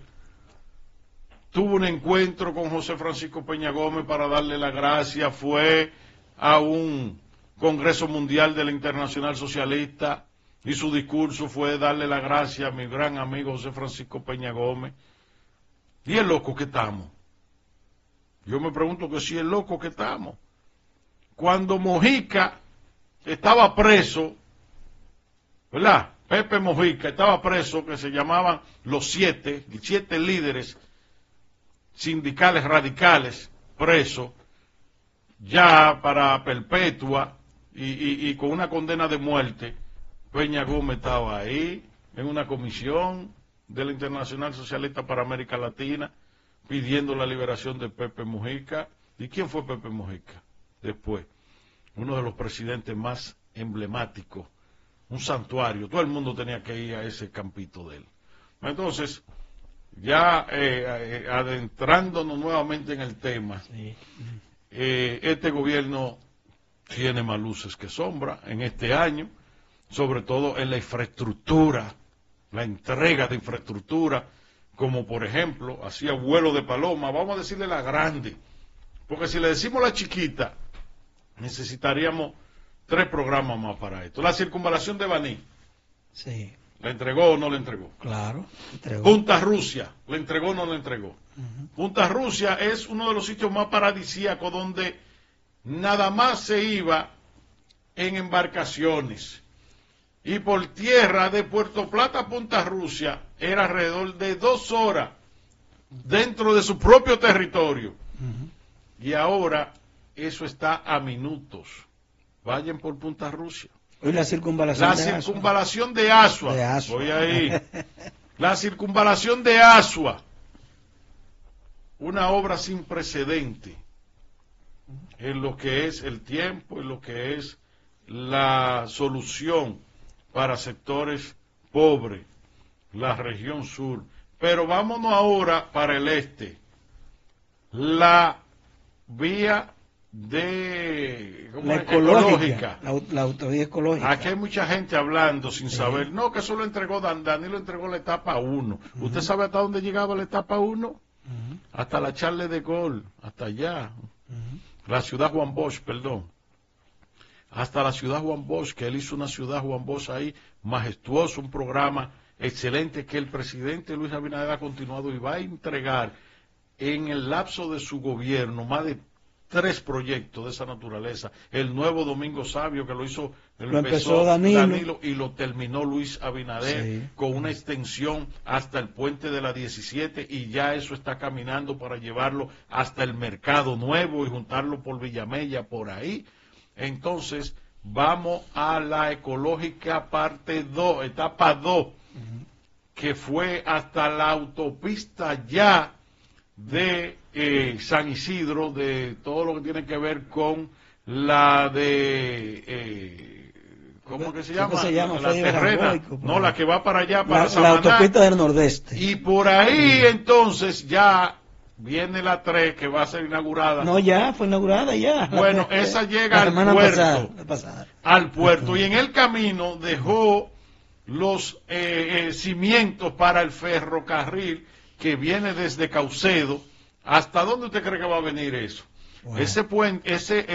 tuvo un encuentro con José Francisco Peña Gómez para darle la gracia, fue a un Congreso Mundial de la Internacional Socialista y su discurso fue darle la gracia a mi gran amigo José Francisco Peña Gómez. ¿Y el loco que estamos? Yo me pregunto que si es loco que estamos. Cuando Mojica estaba preso, ¿verdad? Pepe Mojica estaba preso, que se llamaban los siete líderes sindicales radicales presos, ya para perpetua y con una condena de muerte. Peña Gómez estaba ahí, en una comisión de la Internacional Socialista para América Latina, pidiendo la liberación de Pepe Mojica. ¿Y quién fue Pepe Mojica? Después, uno de los presidentes más emblemáticos, un santuario, todo el mundo tenía que ir a ese campito de él. Entonces, ya adentrándonos nuevamente en el tema, este gobierno tiene más luces que sombra en este año, sobre todo en la infraestructura, la entrega de infraestructura, como por ejemplo, hacía vuelo de paloma, vamos a decirle la grande, porque si le decimos la chiquita, necesitaríamos 3 programas más para esto. La circunvalación de Baní. Sí. ¿Le entregó o no le entregó? Claro, entregó. Punta Rusia, ¿le entregó o no le entregó? Punta Rusia es uno de los sitios más paradisíacos donde nada más se iba en embarcaciones. Y por tierra de Puerto Plata a Punta Rusia era alrededor de 2 horas dentro de su propio territorio. Y ahora eso está a minutos. Vayan por Punta Rusia. Hoy la circunvalación de Asua. Voy ahí. La circunvalación de Asua. Una obra sin precedente en lo que es el tiempo, en lo que es la solución para sectores pobres, la región sur. Pero vámonos ahora para el este. La vía de ecológica. La autovía ecológica. Aquí hay mucha gente hablando sin saber. No, que eso lo entregó Danilo, entregó la etapa 1. ¿Usted sabe hasta dónde llegaba la etapa 1? Hasta la Charles de Gaulle, hasta allá. La ciudad Juan Bosch, perdón. Hasta la ciudad Juan Bosch, que él hizo una ciudad Juan Bosch ahí, majestuoso, un programa excelente que el presidente Luis Abinader ha continuado y va a entregar en el lapso de su gobierno más de 3 proyectos de esa naturaleza. El nuevo Domingo Sabio, que lo empezó Danilo y lo terminó Luis Abinader, con una extensión hasta el puente de la 17, y ya eso está caminando para llevarlo hasta el Mercado Nuevo y juntarlo por Villamella, por ahí. Entonces, vamos a la ecológica parte 2, etapa 2, que fue hasta la autopista ya de San Isidro, de todo lo que tiene que ver con la de ¿cómo que se llama? La terrena, no, la que va para allá, para Samaná, la autopista del Nordeste. Y por ahí entonces ya viene la 3 que va a ser inaugurada. No, ya fue inaugurada ya. Bueno, esa llega al puerto, al puerto, y en el camino dejó los cimientos para el ferrocarril que viene desde Caucedo. ¿Hasta dónde usted cree que va a venir eso? Wow. Ese puente,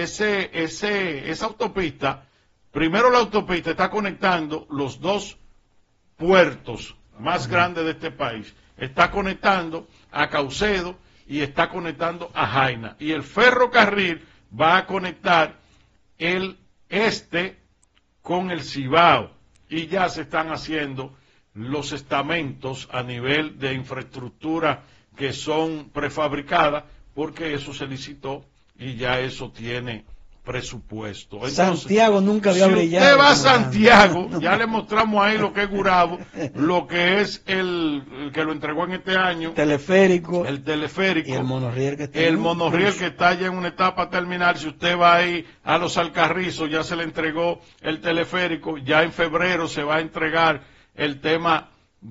esa autopista, primero la autopista está conectando los 2 puertos más grandes de este país. Está conectando a Caucedo y está conectando a Jaina. Y el ferrocarril va a conectar el este con el Cibao. Y ya se están haciendo los estamentos a nivel de infraestructura que son prefabricadas, porque eso se licitó y ya eso tiene presupuesto. Entonces, Santiago nunca había brillado. Si usted va a Santiago, ya le mostramos ahí lo que es Gurabo, lo que es el que lo entregó en este año, el teleférico, y el monorriel que está allá en una etapa terminal. Si usted va ahí a los Alcarrizos, ya se le entregó el teleférico, ya en febrero se va a entregar el tema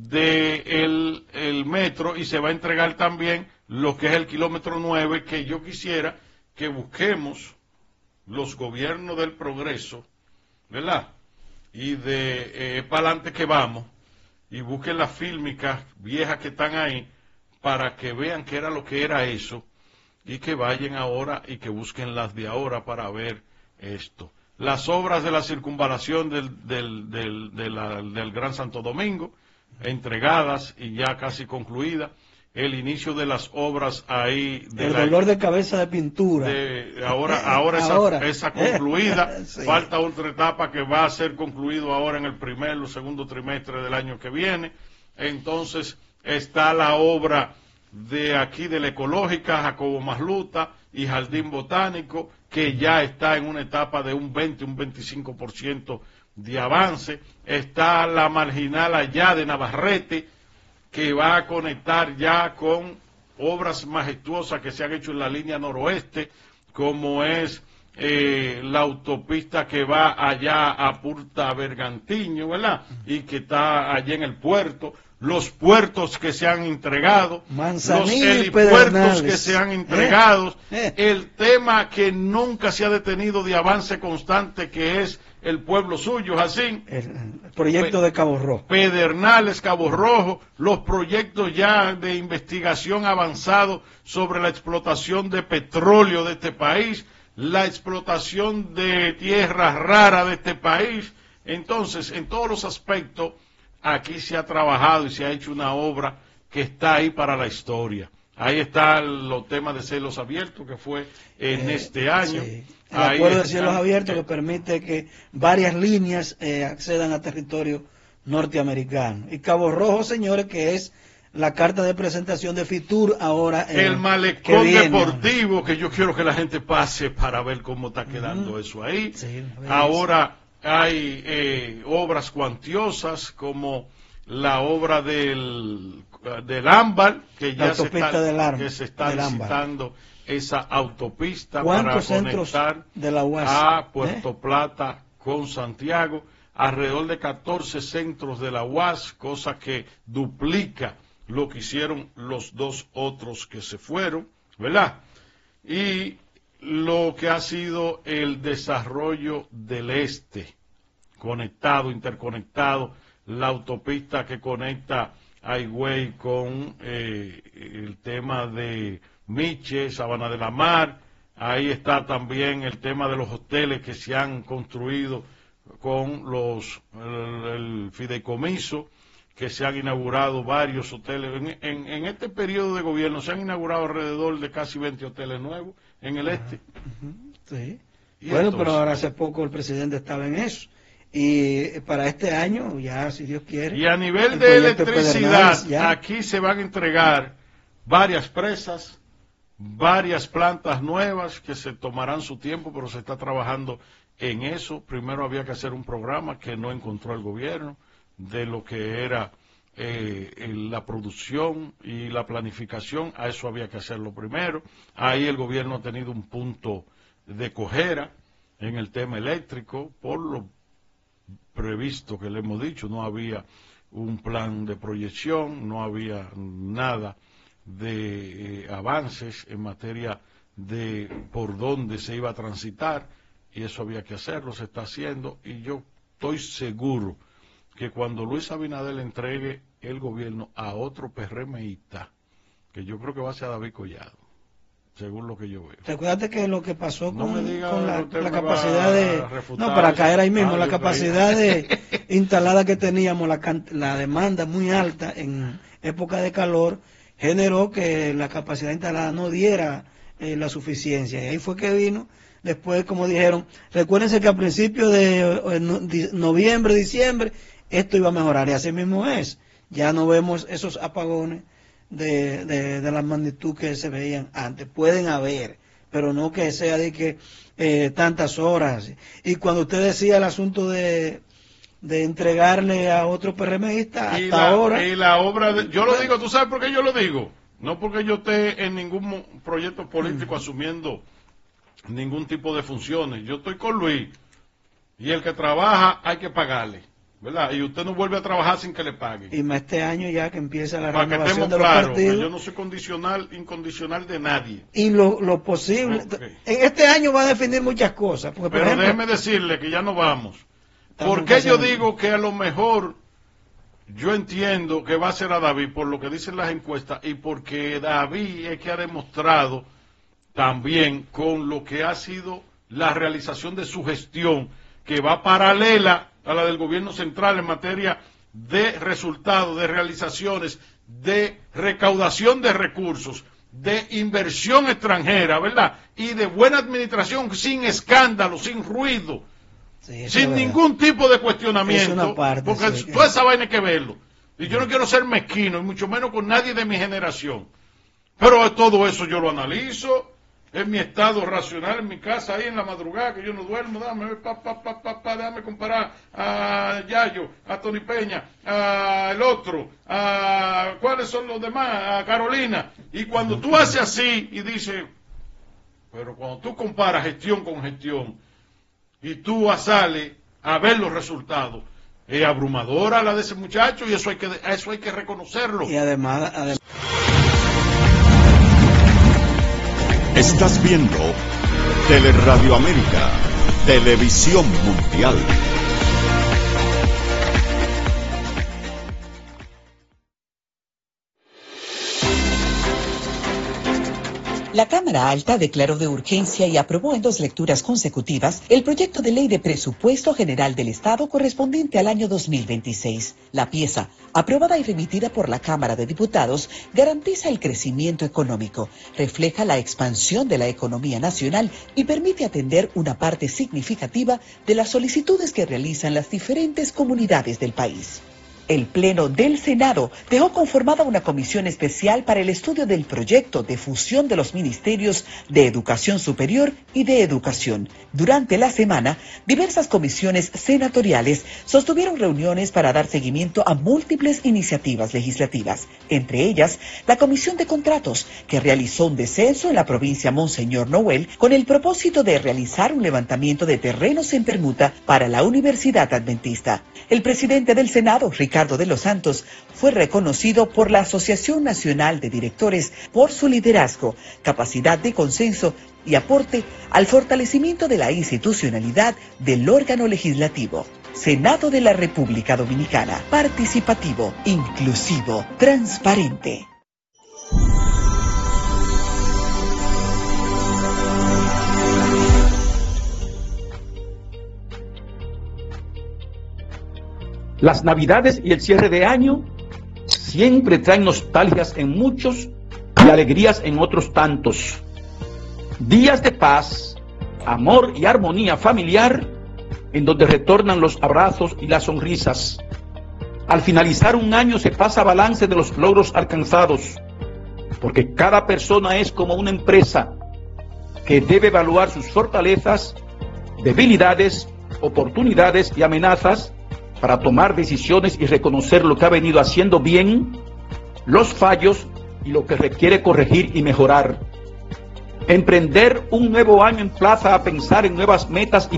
de el metro, y se va a entregar también lo que es el kilómetro 9, que yo quisiera que busquemos los gobiernos del progreso, ¿verdad? Y de para adelante que vamos, y busquen las fílmicas viejas que están ahí, para que vean qué era lo que era eso, y que vayan ahora y que busquen las de ahora para ver esto. Las obras de la circunvalación del Gran Santo Domingo, entregadas y ya casi concluidas. el inicio de las obras ahí. El dolor de cabeza de pintura. Ahora esa concluida. Sí. Falta otra etapa que va a ser concluido ahora en el primer o segundo trimestre del año que viene. Entonces está la obra de aquí de la Ecológica, Jacobo Masluta y Jardín Botánico, que ya está en una etapa de un 25% de avance. Está la marginal allá de Navarrete, que va a conectar ya con obras majestuosas que se han hecho en la línea noroeste, como es la autopista que va allá a Punta Bergantiño, ¿verdad? Y que está allá en el puerto, los puertos que se han entregado, Manzanillo, los helipuertos que se han entregado, el tema que nunca se ha detenido de avance constante, que es el pueblo suyo, Jacín. El proyecto de Cabo Rojo. Pedernales, Cabo Rojo, los proyectos ya de investigación avanzado sobre la explotación de petróleo de este país, la explotación de tierras raras de este país. Entonces, en todos los aspectos, aquí se ha trabajado y se ha hecho una obra que está ahí para la historia. Ahí están los temas de cielos abiertos, que fue en este año. Sí. El acuerdo de cielos abiertos que permite que varias líneas accedan a territorio norteamericano. Y Cabo Rojo, señores, que es la carta de presentación de Fitur ahora. El malecón deportivo, que yo quiero que la gente pase para ver cómo está quedando eso ahí. Sí, ahora hay obras cuantiosas como la obra del Ámbar, que ya se está licitando esa autopista para conectar de la UAS, a Puerto Plata con Santiago, alrededor de 14 centros de la UAS, cosa que duplica lo que hicieron los dos otros que se fueron, ¿verdad? Y lo que ha sido el desarrollo del este, conectado, interconectado, la autopista que conecta a Higüey con el tema de Miche, Sabana de la Mar. Ahí está también el tema de los hoteles que se han construido con el fideicomiso, que se han inaugurado varios hoteles. En este periodo de gobierno se han inaugurado alrededor de casi 20 hoteles nuevos en el este. Sí. Bueno, entonces, pero ahora hace poco el presidente estaba en eso. Y para este año, ya si Dios quiere. Y a nivel de electricidad, aquí se van a entregar varias presas, varias plantas nuevas que se tomarán su tiempo, pero se está trabajando en eso. Primero había que hacer un programa que no encontró el gobierno de lo que era la producción y la planificación. A eso había que hacerlo primero. Ahí el gobierno ha tenido un punto de cojera en el tema eléctrico, por lo previsto que le hemos dicho. No había un plan de proyección, no había nada de avances en materia de por dónde se iba a transitar, y eso había que hacerlo, se está haciendo, y yo estoy seguro que cuando Luis Abinader entregue el gobierno a otro PRMista, que yo creo que va a ser a David Collado, según lo que yo veo. Recuérdate que lo que pasó con la capacidad de... No, para caer ahí mismo, la capacidad instalada que teníamos, la demanda muy alta en época de calor, generó que la capacidad instalada no diera la suficiencia. Y ahí fue que vino, después, como dijeron, recuérdense que a principios de noviembre, diciembre, esto iba a mejorar, y así mismo es. Ya no vemos esos apagones de la magnitud que se veían antes. Pueden haber, pero no que sea de que tantas horas. Y cuando usted decía el asunto de entregarle a otro PRMista, hasta ahora... Y la obra yo lo digo, ¿tú sabes por qué yo lo digo? No porque yo esté en ningún proyecto político asumiendo ningún tipo de funciones. Yo estoy con Luis, y el que trabaja hay que pagarle, ¿verdad? Y usted no vuelve a trabajar sin que le paguen. Y más este año ya que empieza la para renovación que de los partidos. Yo no soy incondicional de nadie. Y lo posible... Okay. En este año va a definir muchas cosas. Porque, pero por ejemplo, déjeme decirle que ya no vamos. ¿Por qué yo digo que a lo mejor yo entiendo que va a ser a David, por lo que dicen las encuestas, y porque David es que ha demostrado también con lo que ha sido la realización de su gestión, que va paralela a la del gobierno central en materia de resultados, de realizaciones, de recaudación de recursos, de inversión extranjera, ¿verdad? Y de buena administración, sin escándalo, sin ruido, sin ningún tipo de cuestionamiento, porque toda esa vaina hay que verlo. Y yo no quiero ser mezquino, y mucho menos con nadie de mi generación. Pero todo eso yo lo analizo en mi estado racional, en mi casa, ahí en la madrugada, que yo no duermo, déjame comparar a Yayo, a Tony Peña, a el otro, a cuáles son los demás, a Carolina. Y cuando tú haces así y dices, pero cuando tú comparas gestión con gestión, y tú sales a ver los resultados, es abrumadora la de ese muchacho, y eso hay que reconocerlo. Y además Estás viendo Teleradio América, Televisión Mundial. La Cámara Alta declaró de urgencia y aprobó en 2 lecturas consecutivas el proyecto de ley de presupuesto general del Estado correspondiente al año 2026. La pieza, aprobada y remitida por la Cámara de Diputados, garantiza el crecimiento económico, refleja la expansión de la economía nacional y permite atender una parte significativa de las solicitudes que realizan las diferentes comunidades del país. El Pleno del Senado dejó conformada una comisión especial para el estudio del proyecto de fusión de los ministerios de Educación Superior y de Educación. Durante la semana, diversas comisiones senatoriales sostuvieron reuniones para dar seguimiento a múltiples iniciativas legislativas, entre ellas la Comisión de Contratos, que realizó un descenso en la provincia Monseñor Noel con el propósito de realizar un levantamiento de terrenos en permuta para la Universidad Adventista. El presidente del Senado, Ricardo de los Santos, fue reconocido por la Asociación Nacional de Directores por su liderazgo, capacidad de consenso y aporte al fortalecimiento de la institucionalidad del órgano legislativo. Senado de la República Dominicana, participativo, inclusivo, transparente. Las Navidades y el cierre de año siempre traen nostalgias en muchos y alegrías en otros tantos. Días de paz, amor y armonía familiar, en donde retornan los abrazos y las sonrisas. Al finalizar un año se pasa balance de los logros alcanzados, porque cada persona es como una empresa que debe evaluar sus fortalezas, debilidades, oportunidades y amenazas para tomar decisiones y reconocer lo que ha venido haciendo bien, los fallos y lo que requiere corregir y mejorar. Emprender un nuevo año emplaza a pensar en nuevas metas y